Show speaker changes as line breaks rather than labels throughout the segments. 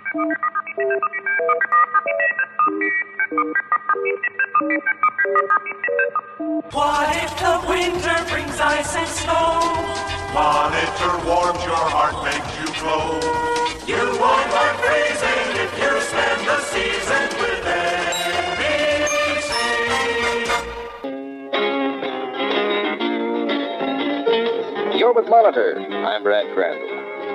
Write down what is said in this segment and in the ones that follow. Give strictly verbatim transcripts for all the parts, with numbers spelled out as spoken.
What if the winter brings ice and snow?
What if your warmth, your heart makes you glow?
You won't mind freezing if you spend the season with A B C.
You're with Monitor. I'm Brad Crandall.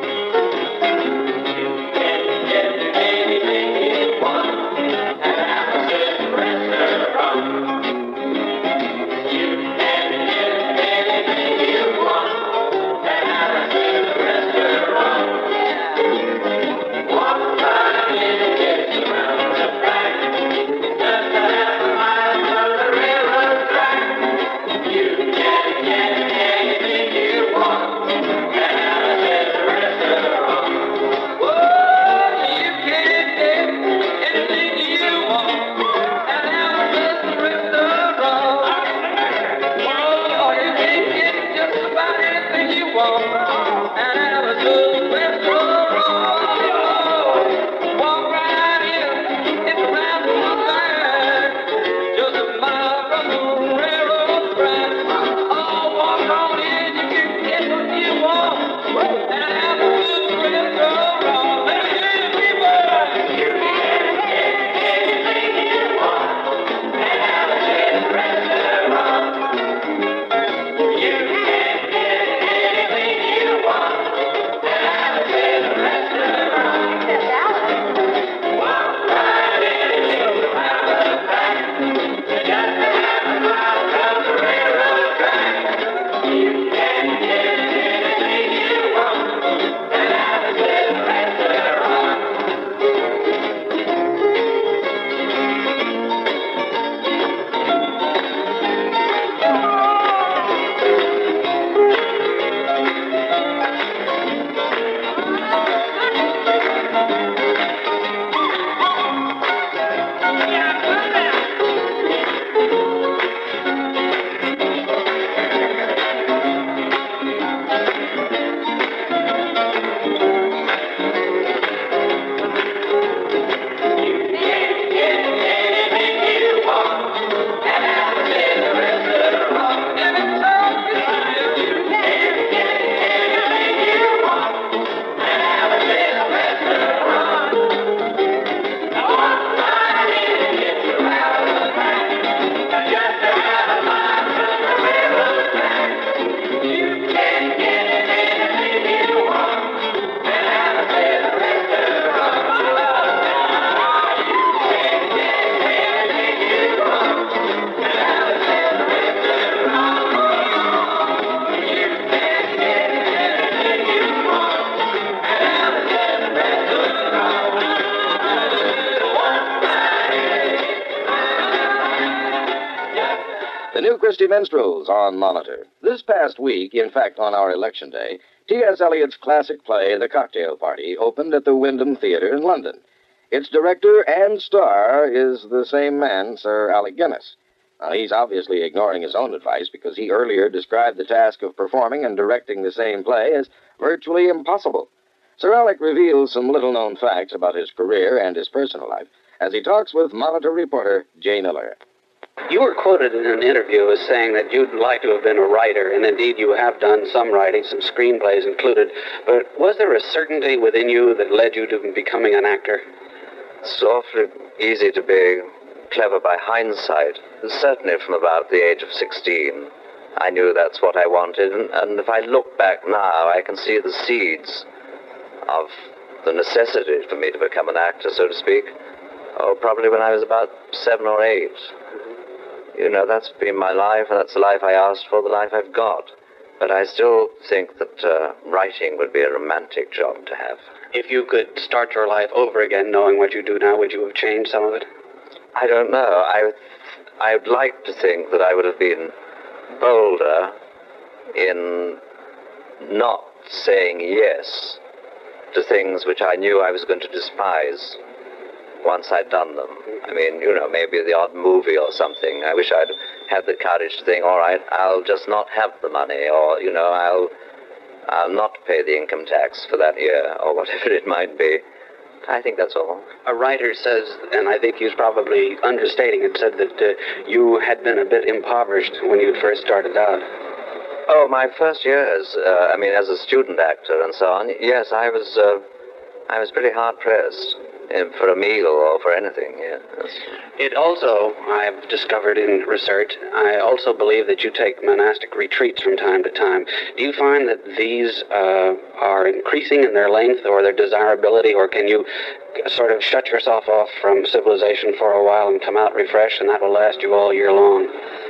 The New Christie Minstrels on Monitor. This past week, in fact, on our election day, T S. Eliot's classic play, The Cocktail Party, opened at the Wyndham Theatre in London. Its director and star is the same man, Sir Alec Guinness. Now, he's obviously ignoring his own advice because he earlier described the task of performing and directing the same play as virtually impossible. Sir Alec reveals some little-known facts about his career and his personal life as he talks with Monitor reporter Jay Miller.
You were quoted in an interview as saying that you'd like to have been a writer, and indeed you have done some writing, some screenplays included, but was there a certainty within you that led you to becoming an actor?
It's awfully easy to be clever by hindsight. Certainly from about the age of sixteen, I knew that's what I wanted, and, and if I look back now, I can see the seeds of the necessity for me to become an actor, so to speak. Oh, probably when I was about seven or eight. You know, that's been my life, and that's the life I asked for, the life I've got. But I still think that uh, writing would be a romantic job to have.
If you could start your life over again knowing what you do now, would you have changed some of it?
I don't know. I, I would like to think that I would have been bolder in not saying yes to things which I knew I was going to despise once I'd done them. I mean, you know, maybe the odd movie or something. I wish I'd had the courage to think, all right, I'll just not have the money, or, you know, I'll I'll not pay the income tax for that year, or whatever it might be. I think that's all.
A writer says, and I think he's probably understating it, said that uh, you had been a bit impoverished when you'd first started out.
Oh, my first years, uh, I mean, as a student actor and so on, yes, I was, uh, I was pretty hard-pressed uh, for a meal or for anything, yes.
It also, I've discovered in research, I also believe that you take monastic retreats from time to time. Do you find that these uh, are increasing in their length or their desirability, or can you sort of shut yourself off from civilization for a while and come out refreshed, and that will last you all year long?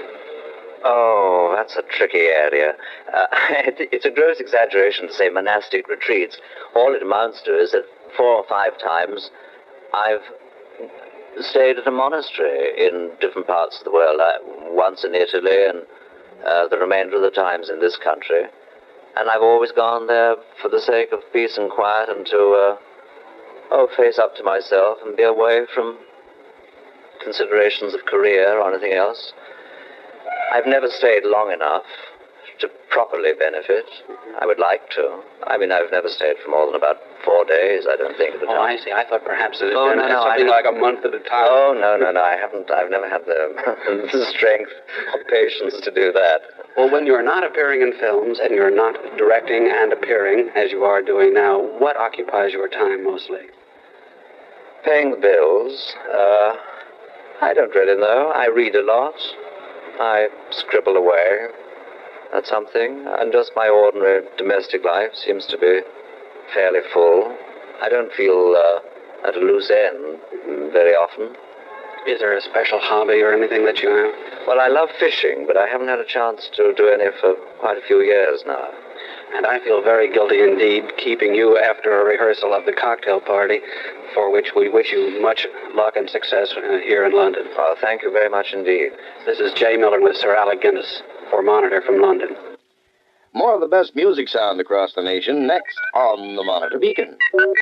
Oh, that's a tricky area. Uh, it, it's a gross exaggeration to say monastic retreats. All it amounts to is that four or five times I've stayed at a monastery in different parts of the world. I, once in Italy and uh, the remainder of the times in this country. And I've always gone there for the sake of peace and quiet and to, uh, oh, face up to myself and be away from considerations of career or anything else. I've never stayed long enough to properly benefit. I would like to. I mean, I've never stayed for more than about four days, I don't think, at a time.
Oh, I see. I thought perhaps it had
Oh,
been
no, no,
something
I-
like a month at a time.
Oh, no, no, no, I haven't. I've never had the, the strength or patience to do that.
Well, when you're not appearing in films and you're not directing and appearing, as you are doing now, what occupies your time mostly?
Paying the bills. Uh, I don't really know. I read a lot. I scribble away at something, and just my ordinary domestic life seems to be fairly full. I don't feel uh, at a loose end very often.
Is there a special hobby or anything that you have?
Well, I love fishing, but I haven't had a chance to do any for quite a few years now.
And I feel very guilty indeed keeping you after a rehearsal of the cocktail party, for which we wish you much luck and success uh, here in London.
Well, thank you very much indeed.
This is Jay Miller with Sir Alec Guinness for Monitor from London.
More of the best music sound across the nation next on the Monitor Beacon.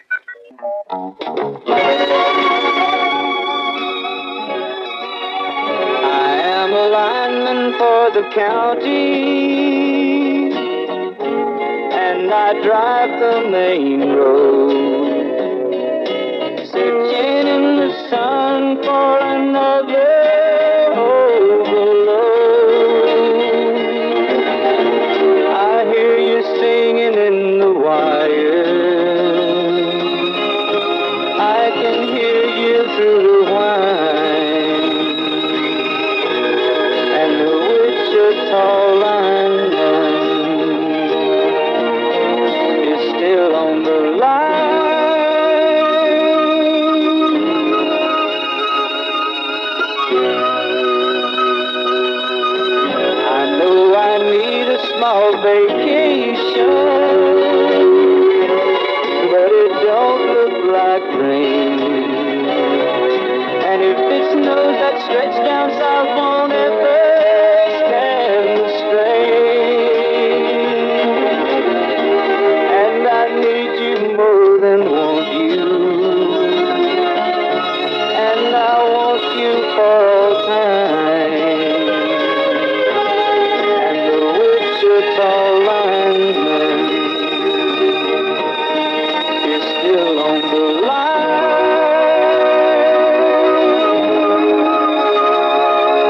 I am a lineman for the county, and I drive the main road, sitting in the sun for another overload. I hear you singing in the wire, I can hear you through the whine, and the Wichita lineman is still on the line. I know I need a small vacation, but it don't look like rain. And if it snows, that stretch down south won't ever stand the strain. And I need you more than want you, and I want you for all time. And the Wichita lineman is still on the line.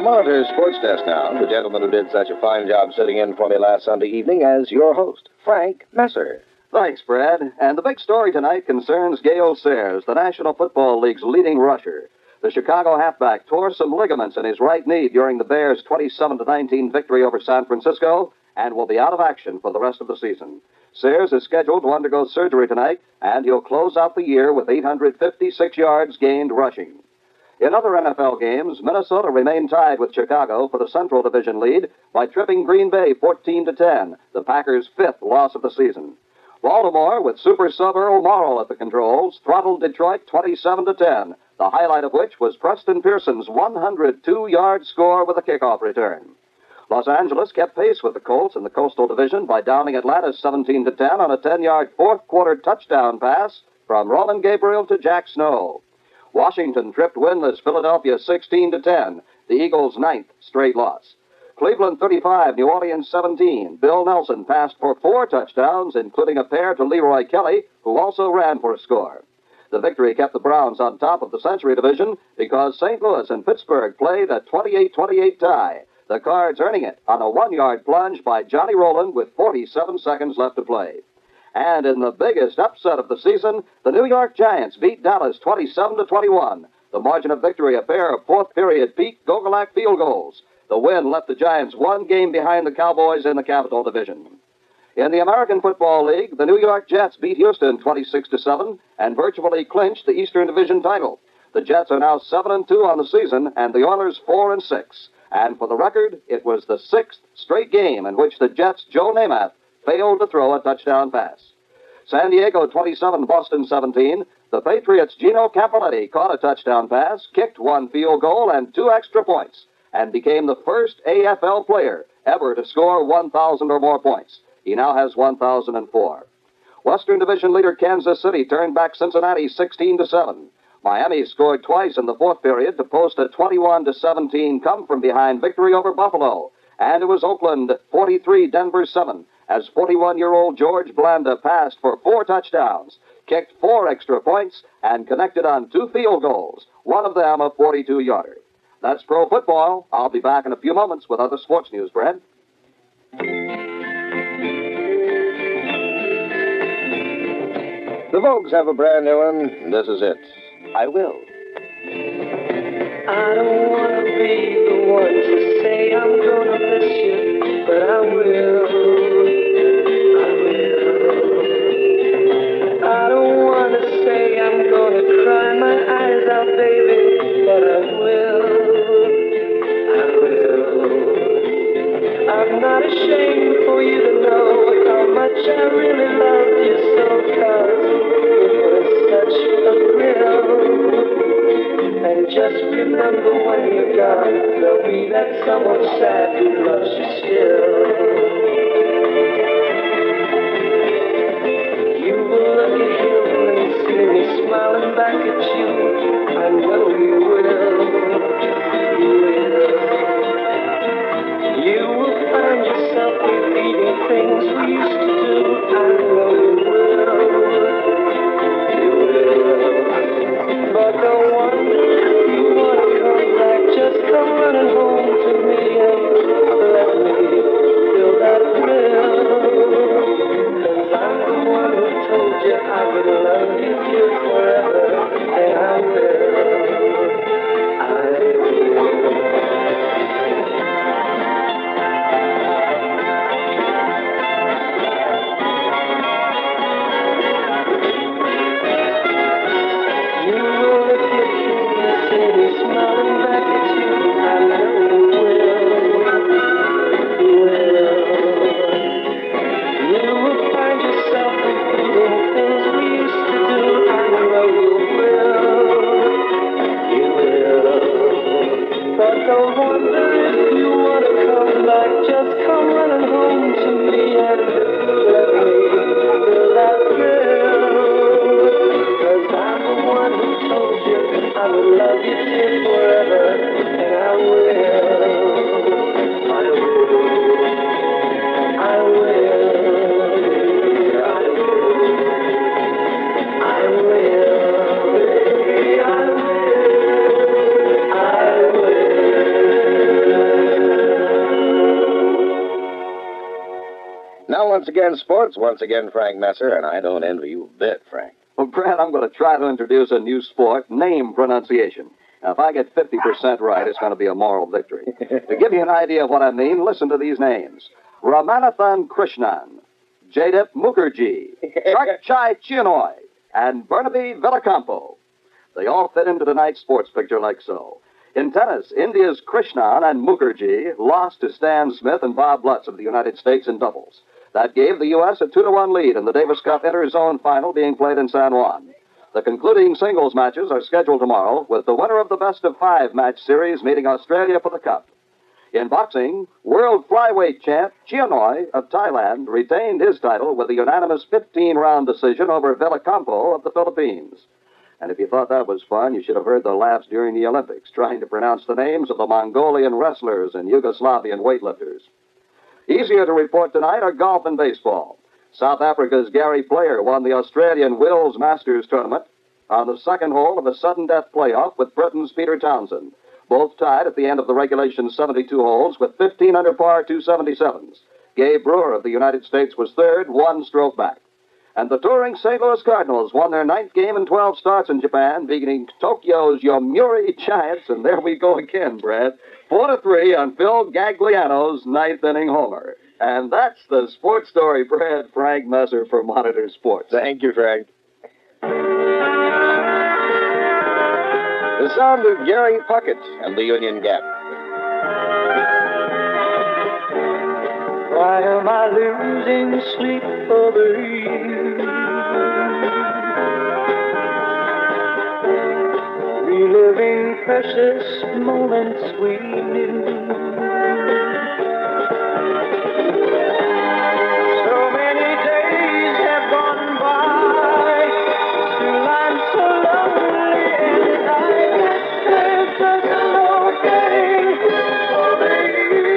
Monitor Sports Desk now. The gentleman who did such a fine job sitting in for me last Sunday evening as your host, Frank Messer.
Thanks, Brad. And the big story tonight concerns Gale Sayers, the National Football League's leading rusher. The Chicago halfback tore some ligaments in his right knee during the Bears' twenty-seven to nineteen victory over San Francisco and will be out of action for the rest of the season. Sayers is scheduled to undergo surgery tonight, and he'll close out the year with eight hundred fifty-six yards gained rushing. In other N F L games, Minnesota remained tied with Chicago for the Central Division lead by tripping Green Bay fourteen to ten, the Packers' fifth loss of the season. Baltimore, with super sub Earl Morrall at the controls, throttled Detroit twenty-seven to ten, the highlight of which was Preston Pearson's one hundred two yard score with a kickoff return. Los Angeles kept pace with the Colts in the Coastal Division by downing Atlanta seventeen to ten on a ten yard fourth quarter touchdown pass from Roman Gabriel to Jack Snow. Washington tripped winless Philadelphia sixteen to ten, the Eagles' ninth straight loss. Cleveland thirty-five, New Orleans seventeen. Bill Nelson passed for four touchdowns, including a pair to Leroy Kelly, who also ran for a score. The victory kept the Browns on top of the Century Division because Saint Louis and Pittsburgh played a twenty-eight twenty-eight tie, the Cards earning it on a one-yard plunge by Johnny Rowland with forty-seven seconds left to play. And in the biggest upset of the season, the New York Giants beat Dallas twenty-seven to twenty-one. The margin of victory, a pair of fourth-period Pete Gogolak field goals. The win left the Giants one game behind the Cowboys in the Capital Division. In the American Football League, the New York Jets beat Houston twenty-six to seven and virtually clinched the Eastern Division title. The Jets are now seven and two on the season, and the Oilers four and six. And for the record, it was the sixth straight game in which the Jets' Joe Namath failed to throw a touchdown pass. San Diego twenty-seven, Boston seventeen. The Patriots' Gino Cappelletti caught a touchdown pass, kicked one field goal and two extra points, and became the first A F L player ever to score one thousand or more points. He now has one thousand four. Western Division leader Kansas City turned back Cincinnati sixteen to seven. Miami scored twice in the fourth period to post a twenty-one to seventeen come-from-behind victory over Buffalo. And it was Oakland forty-three, Denver seven, as forty-one-year-old George Blanda passed for four touchdowns, kicked four extra points, and connected on two field goals, one of them a forty-two yarder. That's pro football. I'll be back in a few moments with other sports news, Brad.
The Vogues have a brand new one. This is it. I will.
I don't want to be the one to say I'm gonna miss you, but I will. I will. I don't want to say I'm gonna cry my eyes out, baby, but I will. I will. I'm not ashamed for you to know how much I really love you, so cause it was such a thrill. And just remember when you're gone, there'll be that someone sad who loves you still. You will look at him and see me smiling back at you. I know you will. You will. You will find yourself repeating things we used to do. I know you will. You will. But don't wonder if you want to come back. Just come running home to me and let me feel that thrill. 'Cause I'm the one who told you I would love you till forever. And I will. I will. Smiling back at you, I know you will. You will. You will find yourself repeating things we used to do. I know you will. You will. But don't wonder if you want to come back. Just come running home to me and let me feel that thrill. 'Cause I'm the one who told you I would love you till forever, and I will. I will. I will. I will. I will. I will. I will.
Well, once again, sports. Once again, Frank Messer, and I don't envy you a bit, Frank.
Well, Brad, I'm going to try to introduce a new sport, name pronunciation. Now, if I get fifty percent right, it's going to be a moral victory. To give you an idea of what I mean, listen to these names. Ramanathan Krishnan, Jadip Mukherjee, Chakchai Chinoy, and Burnaby Villacampo. They all fit into tonight's sports picture like so. In tennis, India's Krishnan and Mukherjee lost to Stan Smith and Bob Lutz of the United States in doubles. That gave the U S a two to one lead in the Davis Cup Interzone Final being played in San Juan. The concluding singles matches are scheduled tomorrow, with the winner of the best-of-five match series meeting Australia for the Cup. In boxing, world flyweight champ Chinoy of Thailand retained his title with a unanimous fifteen-round decision over Villacampo of the Philippines. And if you thought that was fun, you should have heard the laughs during the Olympics, trying to pronounce the names of the Mongolian wrestlers and Yugoslavian weightlifters. Easier to report tonight are golf and baseball. South Africa's Gary Player won the Australian Wills Masters tournament on the second hole of a sudden death playoff with Britain's Peter Townsend. Both tied at the end of the regulation seventy-two holes with fifteen under par two seventy-sevens. Gabe Brewer of the United States was third, one stroke back. And the touring Saint Louis Cardinals won their ninth game in twelve starts in Japan, beating Tokyo's Yomiuri Giants, and there we go again, Brad. Four to three on Phil Gagliano's ninth inning homer. And that's the sports story, Brad. Frank Messer for Monitor Sports.
Thank you, Frank. The sound of Gary Puckett and the Union Gap.
Why am I losing sleep over you? Reliving precious moments we knew. So many days have gone by, still I'm so lonely, and I guess there's just no getting over you.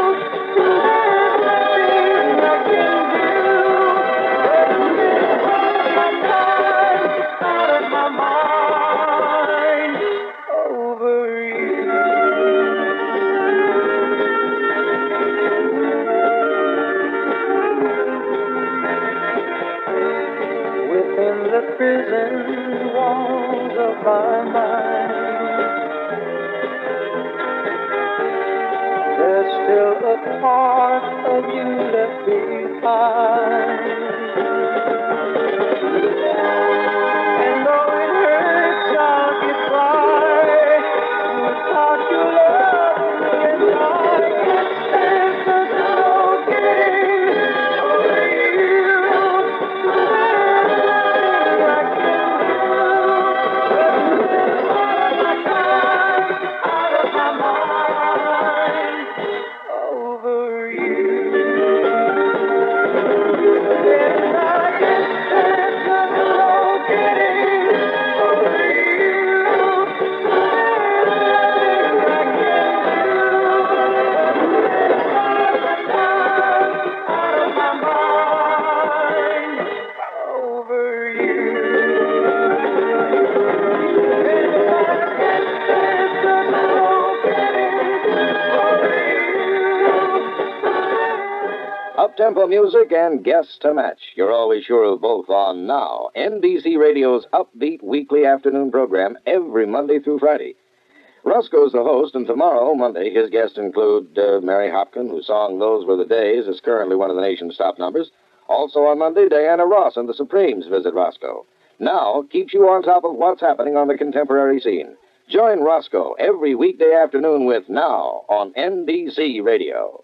The prison walls of my mind, there's still a part of you left behind. And though it hurts, I'll get by without your love. And I guess there's just no getting over you.
Up-tempo music and guests to match. You're always sure of both on Now, N B C Radio's upbeat weekly afternoon program every Monday through Friday. Roscoe's the host, and tomorrow, Monday, his guests include uh, Mary Hopkin, whose song Those Were the Days is currently one of the nation's top numbers. Also on Monday, Diana Ross and the Supremes visit Roscoe. Now keeps you on top of what's happening on the contemporary scene. Join Roscoe every weekday afternoon with Now on N B C Radio.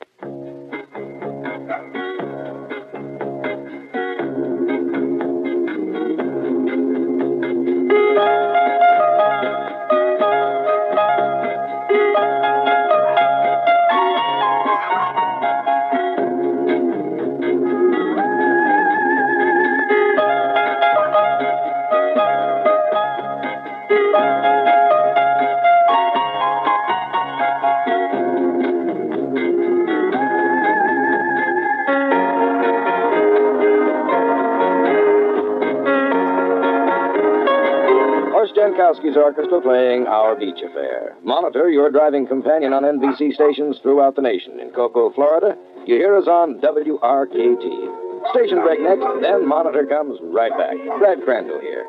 Jankowski's orchestra playing Our Beach Affair. Monitor, your driving companion on N B C stations throughout the nation. In Cocoa, Florida, You hear us on W R K T. Station break next, then Monitor comes right back. Brad Crandall here.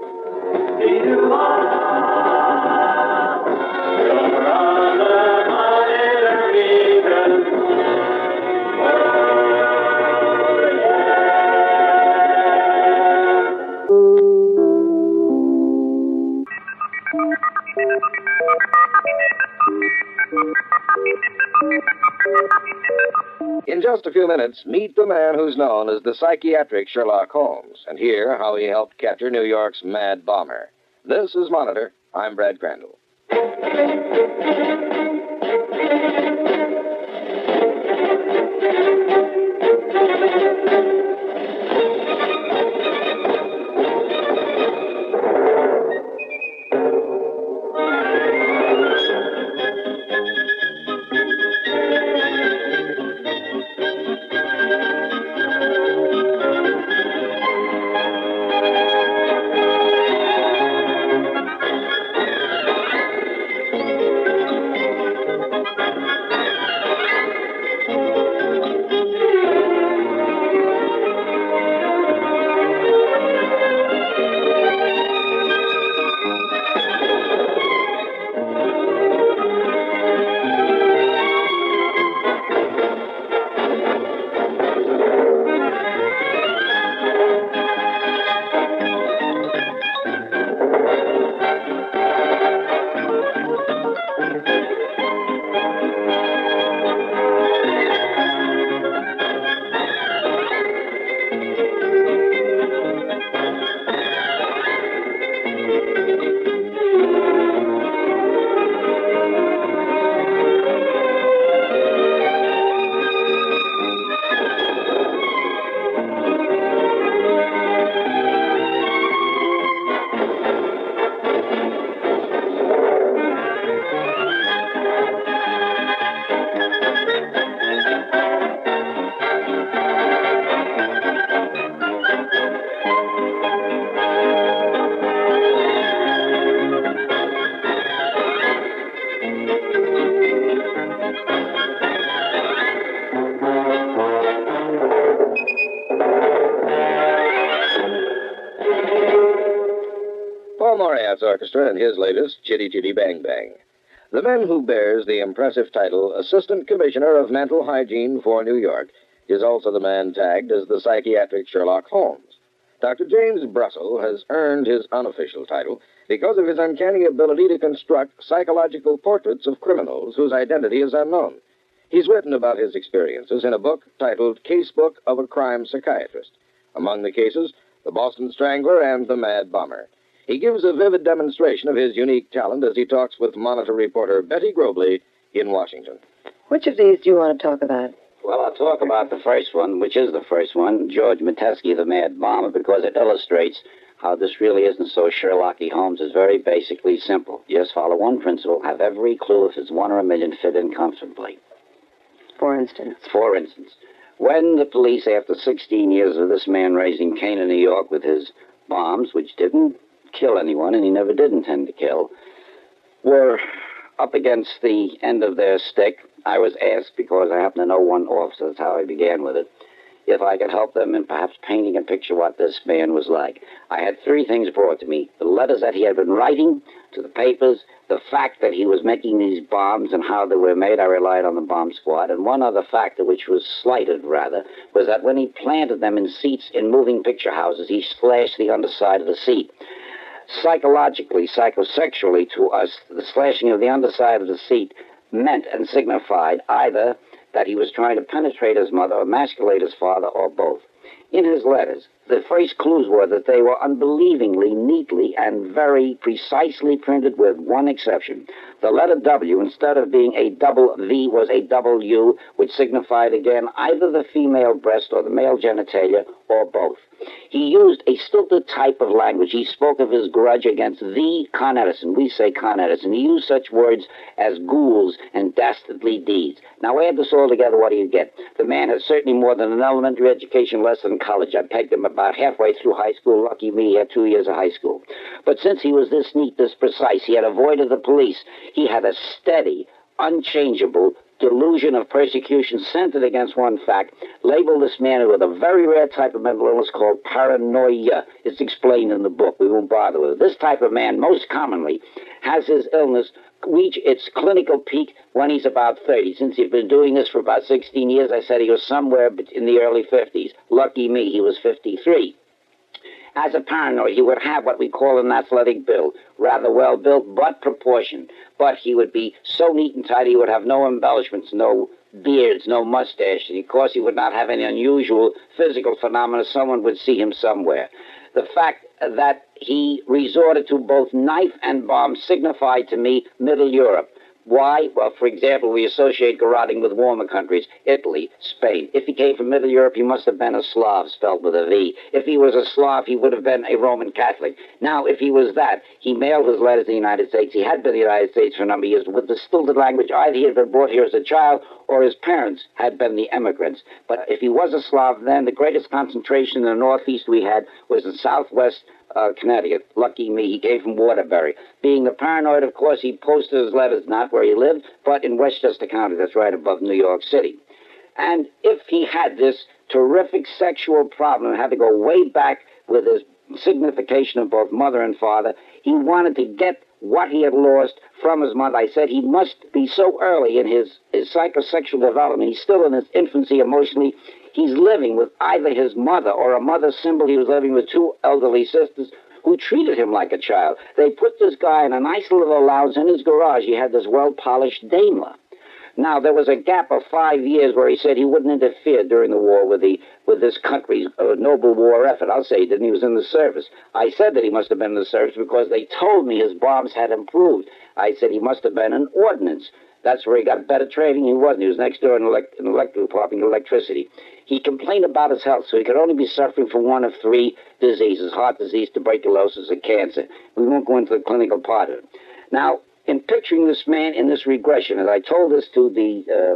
In just a few minutes, meet the man who's known as the psychiatric Sherlock Holmes, and hear how he helped capture New York's Mad Bomber. This is Monitor. I'm Brad Crandall. Paul Moriarty's orchestra and his latest, Chitty Chitty Bang Bang. The man who bears the impressive title Assistant Commissioner of Mental Hygiene for New York is also the man tagged as the psychiatric Sherlock Holmes. Doctor James Brussel has earned his unofficial title because of his uncanny ability to construct psychological portraits of criminals whose identity is unknown. He's written about his experiences in a book titled Casebook of a Crime Psychiatrist. Among the cases, the Boston Strangler and the Mad Bomber. He gives a vivid demonstration of his unique talent as he talks with Monitor reporter Betty Grobley in Washington.
Which of these do you want to talk about?
Well, I'll talk about the first one, which is the first one, George Metesky, the Mad Bomber, because it illustrates how this really isn't so Sherlocky Holmes. It's very basically simple. You just follow one principle, have every clue, if it's one or a million, fit in comfortably.
For instance?
For instance, when the police, after sixteen years of this man raising Cain in New York with his bombs, which didn't kill anyone, and he never did intend to kill, were up against the end of their stick, I was asked, because I happen to know one officer, that's how I began with it, if I could help them in perhaps painting a picture what this man was like. I had three things brought to me: the letters that he had been writing to the papers, the fact that he was making these bombs and how they were made. I relied on the bomb squad. And one other factor, which was slighted, rather, was that when he planted them in seats in moving picture houses, he slashed the underside of the seat. Psychologically, psychosexually to us, the slashing of the underside of the seat meant and signified either that he was trying to penetrate his mother, emasculate his father, or both. In his letters, the first clues were that they were unbelievingly neatly and very precisely printed, with one exception. The letter W, instead of being a double V, was a double U, which signified again either the female breast or the male genitalia, or both. He used a stilted type of language. He spoke of his grudge against the Con Edison. We say Con Edison. He used such words as ghouls and dastardly deeds. Now, add this all together, what do you get? The man has certainly more than an elementary education, less than college. I pegged him about halfway through high school. Lucky me, he had two years of high school. But since he was this neat, this precise, he had avoided the police. He had a steady, unchangeable, delusion of persecution centered against one fact, labeled this man with a very rare type of mental illness called paranoia. It's explained in the book. We won't bother with it. This type of man most commonly has his illness reach its clinical peak when he's about thirty. Since he's been doing this for about sixteen years, I said he was somewhere in the early fifties. Lucky me, he was fifty-three. As a paranoid, he would have what we call an athletic build, rather well built, but proportioned. But he would be so neat and tidy, he would have no embellishments, no beards, no mustache, and of course he would not have any unusual physical phenomena. Someone would see him somewhere. The fact that he resorted to both knife and bomb signified to me Middle Europe. Why? Well, for example, we associate garroting with warmer countries, Italy, Spain. If he came from Middle Europe, he must have been a Slav, spelled with a V. If he was a Slav, he would have been a Roman Catholic. Now, if he was that, he mailed his letters to the United States. He had been in the United States for a number of years with the stilted language. Either he had been brought here as a child, or his parents had been the immigrants. But if he was a Slav, then the greatest concentration in the Northeast we had was in Southwest Uh, Connecticut. Lucky me, he came from Waterbury. Being the paranoid, of course, he posted his letters not where he lived, but in Westchester County. That's right above New York City. And if he had this terrific sexual problem, had to go way back with his signification of both mother and father, he wanted to get what he had lost from his mother. I said he must be so early in his, his psychosexual development. He's still in his infancy emotionally. He's living with either his mother or a mother symbol. He was living with two elderly sisters who treated him like a child. They put this guy in a nice little allowance in his garage. He had this well-polished Daimler. Now, there was a gap of five years where he said he wouldn't interfere during the war with the with this country's uh, noble war effort. I'll say he didn't. He was in the service. I said that he must have been in the service because they told me his bombs had improved. I said he must have been in ordnance. That's where he got better training. He wasn't. He was next door in an elect- an electrical department, electricity. He complained about his health, so he could only be suffering from one of three diseases: heart disease, tuberculosis, or cancer. We won't go into the clinical part of it. Now, in picturing this man in this regression, as I told this to the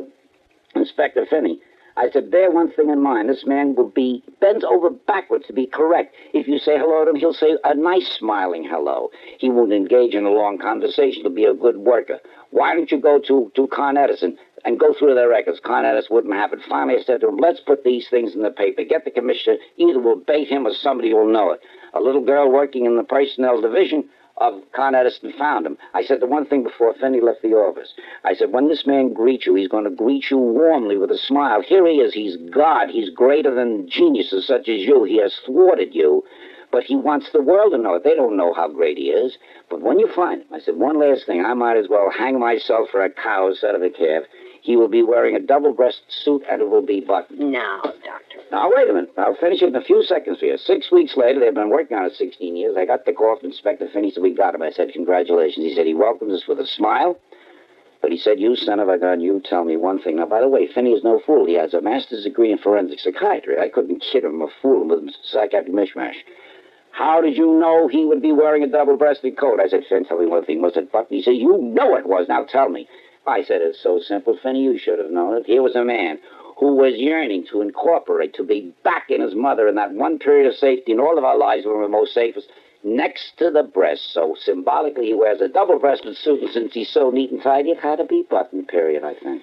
uh, Inspector Finney, I said, bear one thing in mind. This man will be bends over backwards to be correct. If you say hello to him, he'll say a nice smiling hello. He won't engage in a long conversation. He'll be a good worker. Why don't you go to, to Con Edison and go through their records? Con Edison wouldn't have it. Finally, I said to him, let's put these things in the paper. Get the commissioner. Either we'll bait him or somebody will know it. A little girl working in the personnel division of Con Edison found him. I said the one thing before Finney left the office. I said, when this man greets you, he's going to greet you warmly with a smile. Here he is. He's God. He's greater than geniuses such as you. He has thwarted you, but he wants the world to know it. They don't know how great he is. But when you find him, I said, one last thing. I might as well hang myself for a cow instead of a calf. He will be wearing a double-breasted suit, and it will be buttoned.
No, Doctor.
Now, wait a minute. I'll finish it in a few seconds for you. Six weeks later, they've been working on it sixteen years. I got the call from Inspector Finney, so we got him. I said, congratulations. He said he welcomed us with a smile. But he said, you son of a gun, you tell me one thing. Now, by the way, Finney is no fool. He has a master's degree in forensic psychiatry. I couldn't kid him or fool him with psychiatric mishmash. How did you know he would be wearing a double-breasted coat? I said, Finn, tell me one thing. Was it buttoned? He said, you know it was. Now tell me. I said, it's so simple, Finney, you should have known it. Here was a man who was yearning to incorporate, to be back in his mother in that one period of safety in all of our lives when we were most safest, next to the breast. So symbolically, he wears a double-breasted suit, and since he's so neat and tidy, it had to be buttoned, period. I thank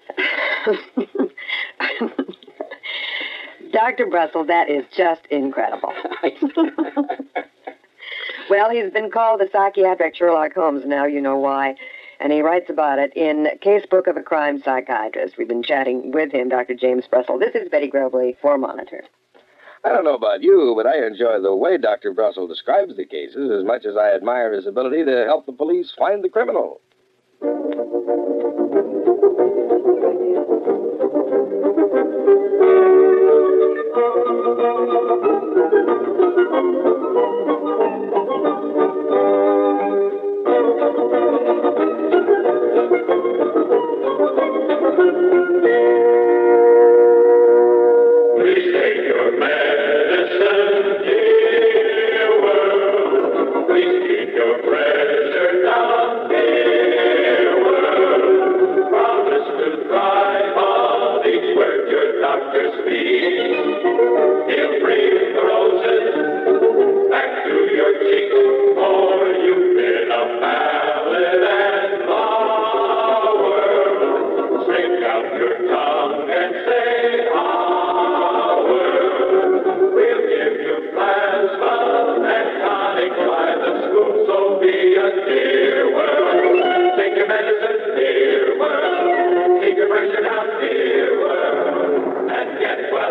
you.
Doctor Brussel, that is just incredible. Well, he's been called the psychiatric Sherlock Holmes. Now you know why. And he writes about it in Casebook of a Crime Psychiatrist. We've been chatting with him, Doctor James Brussel. This is Betty Grobley for Monitor.
I don't know about you, but I enjoy the way Doctor Brussel describes the cases as much as I admire his ability to help the police find the criminal.
Please take your medicine, dear world. Please keep your pressure down, dear world. your tongue and say Howard. We'll give you plasma and tonic by the scoop, so be a dear world. Take your medicine, dear world. Keep your pressure down, dear world. And get well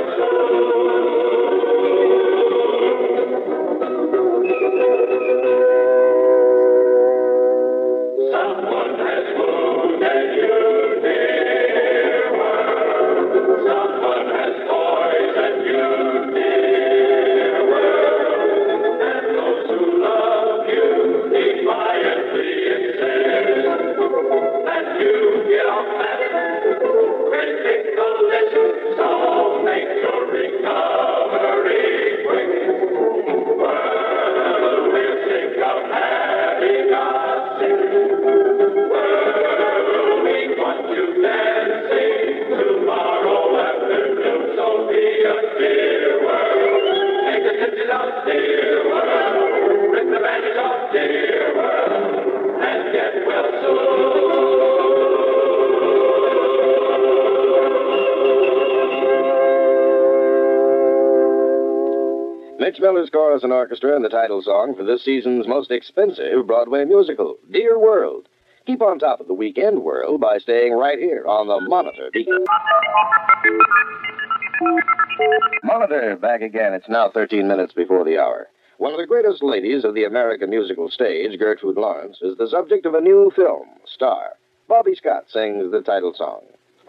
soon. Someone has wounded you, dear world. Someone has poisoned you, dear world. And those who love you defiantly insist that you get off that critical list. So make your recovery quick. World, we're sick of having us sick. World, we want you dancing tomorrow afternoon. So be a dear world. Take the stitches off, dear world. Rip the bandage off, dear world. And get well soon.
Mitch Miller's chorus and orchestra and the title song for this season's most expensive Broadway musical, Dear World. Keep on top of the weekend world by staying right here on the Monitor. Monitor, back again. It's now thirteen minutes before the hour. One of the greatest ladies of the American musical stage, Gertrude Lawrence, is the subject of a new film, Star. Bobby Scott sings the title song.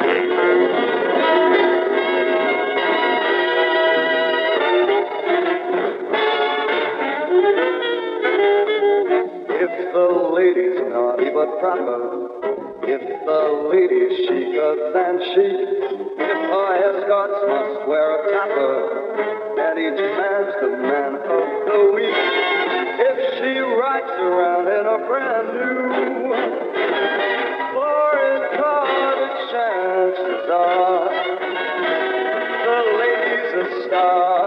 If the lady's naughty but proper, if the lady's chicer than chic, if her escorts must wear a topper, and each man's the man of the week, if she rides around in a brand new foreign car, the chances are the lady's a star.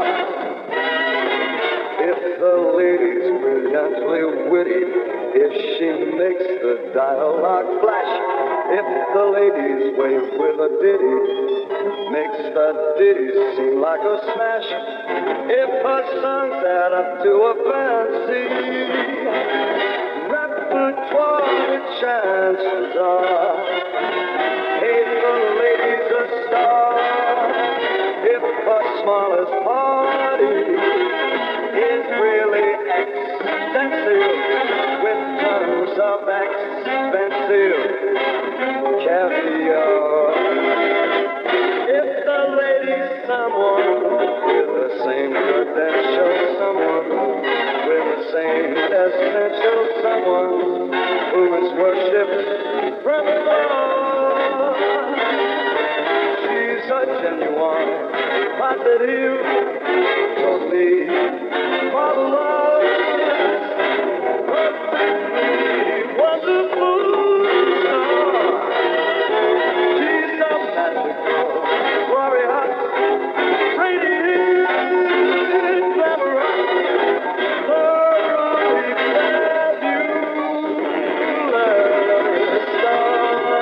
If the lady's brilliantly witty, if she makes the dialogue flash, if the lady's wave with a ditty makes the ditty seem like a smash, if her songs add up to a fancy repertoire, the chances are, hey, the lady's a star. If her smallest party is really extensive, with tons of expensive caviar. If the lady's someone with the same credential, someone with the same essential, someone who is worshipped from afar, she's a genuine, positive, totally marvelous, perfectly wonderful star. She's a magical, glorious, radiant, glamorous, thoroughly fabulous star.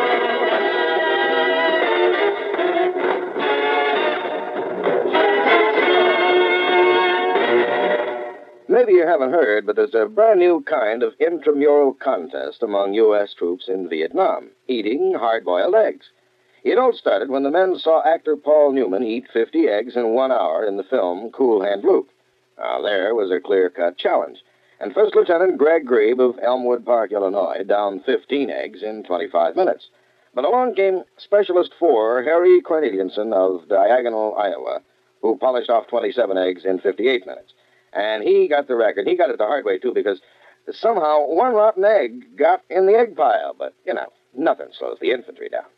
Maybe you haven't heard, but there's a brand new kind of intramural contest among U S troops in Vietnam, eating hard-boiled eggs. It all started when the men saw actor Paul Newman eat fifty eggs in one hour in the film Cool Hand Luke. Now, there was a clear-cut challenge, and First Lieutenant Greg Grebe of Elmwood Park, Illinois, downed fifteen eggs in twenty-five minutes. But along came Specialist four Harry Corneliuson of Diagonal, Iowa, who polished off twenty-seven eggs in fifty-eight minutes. And he got the record. He got it the hard way, too, because somehow one rotten egg got in the egg pile. But, you know, nothing slows the infantry down.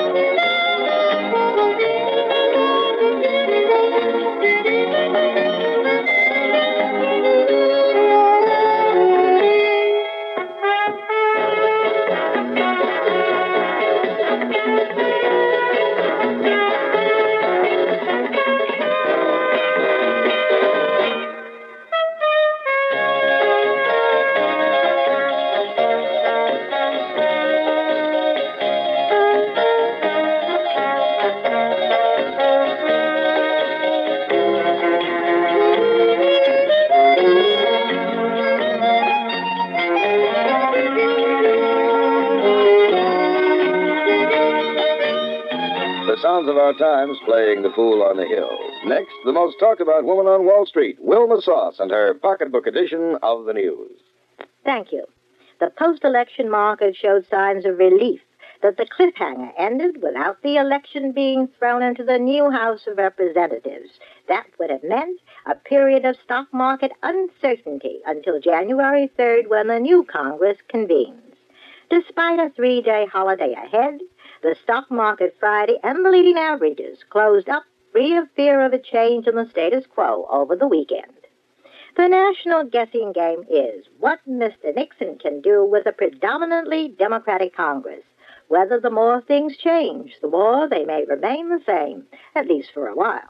Thank you.
clowns of our times playing the fool on the hill. Next, the most talked about woman on Wall Street, Wilma Sauce, and her pocketbook edition of the news.
Thank you. The post-election market showed signs of relief that the cliffhanger ended without the election being thrown into the new House of Representatives. That would have meant a period of stock market uncertainty until January third, when the new Congress convenes. Despite a three-day holiday ahead, the stock market Friday and the leading averages closed up free of fear of a change in the status quo over the weekend. The national guessing game is what Mister Nixon can do with a predominantly Democratic Congress. Whether the more things change, the more they may remain the same, at least for a while.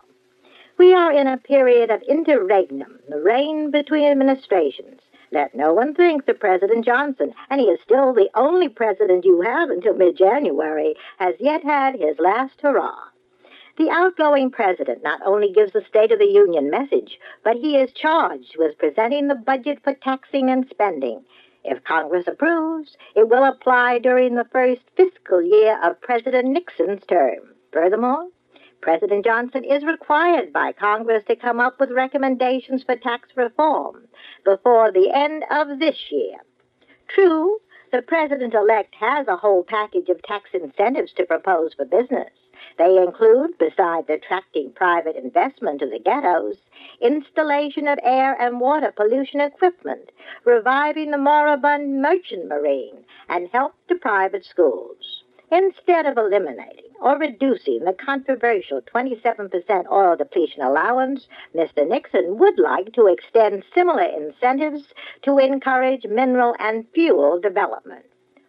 We are in a period of interregnum, the reign between administrations. Let no one think that President Johnson, and he is still the only president you have until mid-January, has yet had his last hurrah. The outgoing president not only gives the State of the Union message, but he is charged with presenting the budget for taxing and spending. If Congress approves, it will apply during the first fiscal year of President Nixon's term. Furthermore, President Johnson is required by Congress to come up with recommendations for tax reform before the end of this year. True, the president-elect has a whole package of tax incentives to propose for business. They include, besides attracting private investment to the ghettos, installation of air and water pollution equipment, reviving the moribund merchant marine, and help to private schools. Instead of eliminating or reducing the controversial twenty-seven percent oil depletion allowance, Mister Nixon would like to extend similar incentives to encourage mineral and fuel development.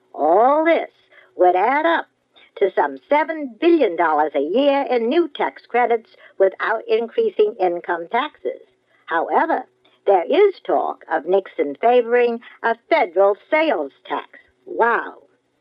All this would add up to some seven billion dollars a year in new tax credits without increasing income taxes. However, there is talk of Nixon favoring a federal sales tax. Wow.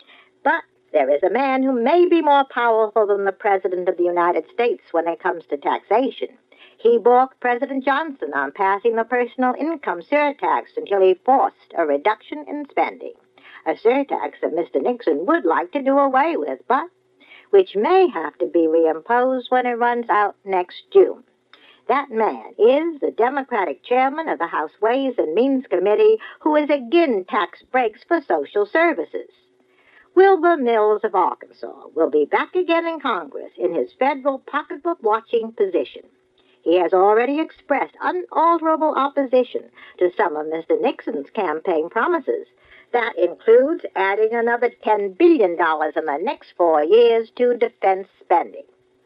But there is a man who may be more powerful than the President of the United States when it comes to taxation. He balked President Johnson on passing the personal income surtax until he forced a reduction in spending. A surtax that Mister Nixon would like to do away with, but which may have to be reimposed when it runs out next June. That man is the Democratic chairman of the House Ways and Means Committee, who is again tax breaks for social services. Wilbur Mills of Arkansas will be back again in Congress in his federal pocketbook-watching position. He has already expressed unalterable opposition to some of Mister Nixon's campaign promises. That includes adding another ten billion dollars in the next four years to defense spending.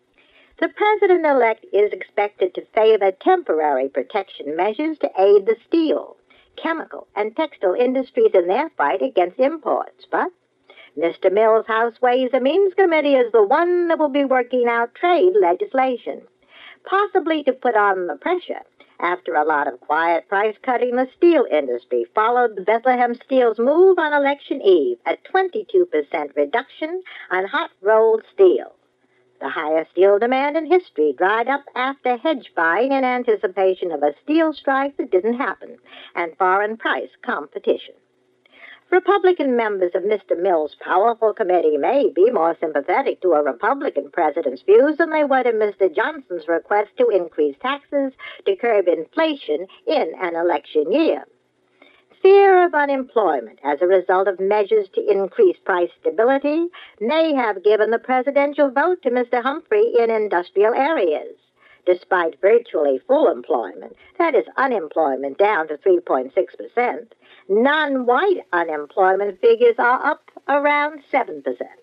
The president-elect is expected to favor temporary protection measures to aid the steel, chemical, and textile industries in their fight against imports. But Mister Mills' House Ways and Means Committee is the one that will be working out trade legislation, possibly to put on the pressure. After a lot of quiet price-cutting, the steel industry followed Bethlehem Steel's move on election eve, a twenty-two percent reduction on hot-rolled steel. The highest steel demand in history dried up after hedge buying in anticipation of a steel strike that didn't happen, and foreign price competition. Republican members of Mister Mills' powerful committee may be more sympathetic to a Republican president's views than they were to Mister Johnson's request to increase taxes to curb inflation in an election year. Fear of unemployment as a result of measures to increase price stability may have given the presidential vote to Mister Humphrey in industrial areas. Despite virtually full employment, that is unemployment down to three point six percent, non-white unemployment figures are up around seven percent.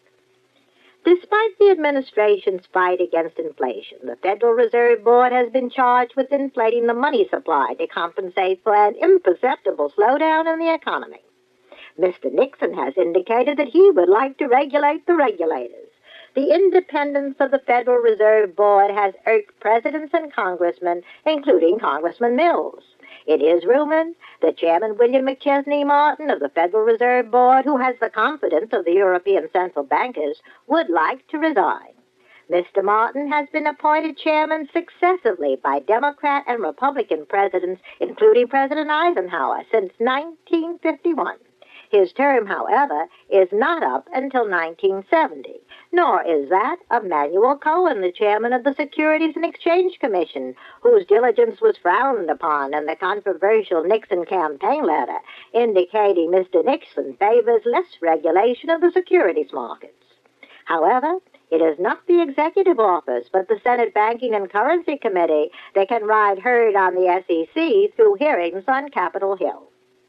Despite the administration's fight against inflation, the Federal Reserve Board has been charged with inflating the money supply to compensate for an imperceptible slowdown in the economy. Mister Nixon has indicated that he would like to regulate the regulators. The independence of the Federal Reserve Board has irked presidents and congressmen, including Congressman Mills. It is rumored that Chairman William McChesney Martin of the Federal Reserve Board, who has the confidence of the European central bankers, would like to resign. Mister Martin has been appointed chairman successively by Democrat and Republican presidents, including President Eisenhower, since nineteen fifty-one. His term, however, is not up until nineteen seventy, nor is that of Manuel Cohen, the chairman of the Securities and Exchange Commission, whose diligence was frowned upon in the controversial Nixon campaign letter, indicating Mister Nixon favors less regulation of the securities markets. However, it is not the executive office, but the Senate Banking and Currency Committee that can ride herd on the S E C through hearings on Capitol Hill.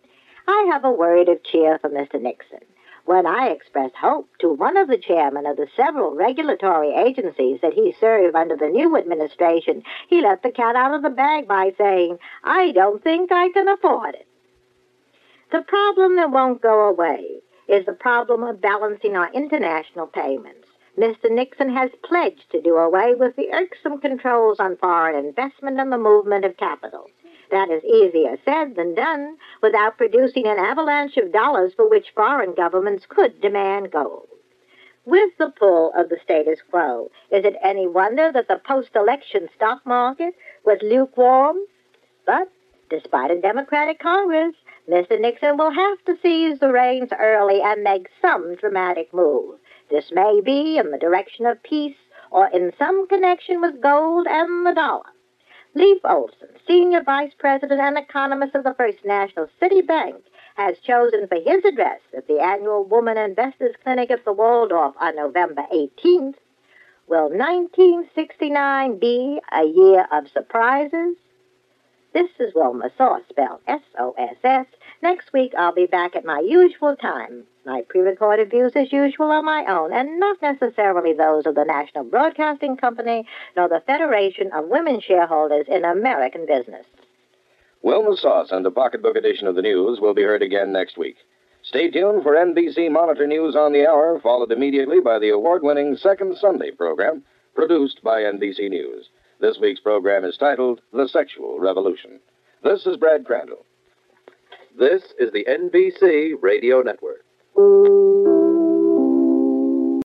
I have a word of cheer for Mister Nixon. When I expressed hope to one of the chairmen of the several regulatory agencies that he served under the new administration, he let the cat out of the bag by saying, "I don't think I can afford it." The problem that won't go away is the problem of balancing our international payments. Mister Nixon has pledged to do away with the irksome controls on foreign investment and the movement of capital. That is easier said than done without producing an avalanche of dollars for which foreign governments could demand gold. With the pull of the status quo, is it any wonder that the post-election stock market was lukewarm? But, despite a Democratic Congress, Mister Nixon will have to seize the reins early and make some dramatic move. This may be in the direction of peace or in some connection with gold and the dollar. Leif Olson, Senior Vice President and economist of the First National City Bank, has chosen for his address at the annual Woman Investors Clinic at the Waldorf on November eighteenth, will nineteen sixty-nine be a year of surprises? This is Wilma Soss, spelled S O S S. Next week I'll be back at my usual time. My pre-recorded views, as usual, are my own, and not necessarily those of the National Broadcasting Company, nor the Federation of Women Shareholders in American Business.
Wilma Soss and the pocketbook edition of the news will be heard again next week. Stay tuned for N B C Monitor News on the Hour, followed immediately by the award-winning Second Sunday program, produced by N B C News. This week's program is titled The Sexual Revolution. This is Brad Crandall.
This is the N B C Radio Network.
Ooh.